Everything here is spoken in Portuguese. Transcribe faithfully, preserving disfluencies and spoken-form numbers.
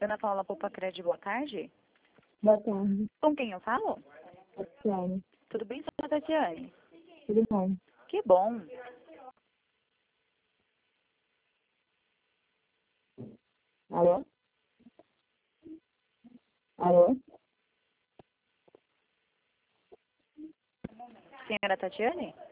Ana Paula Popacred, boa tarde. Boa tarde. Com quem eu falo? Tatiane. Tudo bem, senhora Tatiane? Tudo bom? Que bom. Alô? Alô? Senhora Tatiane?